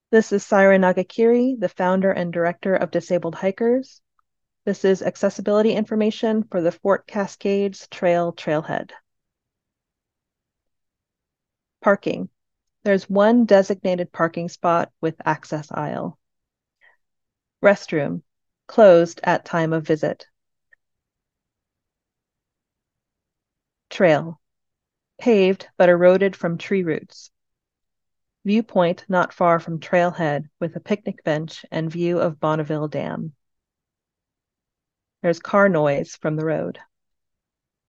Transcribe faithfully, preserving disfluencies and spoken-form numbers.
This is Saira Nagakiri, the founder and director of Disabled Hikers. This is accessibility information for the Fort Cascades Trail Trailhead. Parking. There's one designated parking spot with access aisle. Restroom. Closed at time of visit. Trail. Paved but eroded from tree roots. Viewpoint not far from trailhead with a picnic bench and view of Bonneville Dam. There's car noise from the road.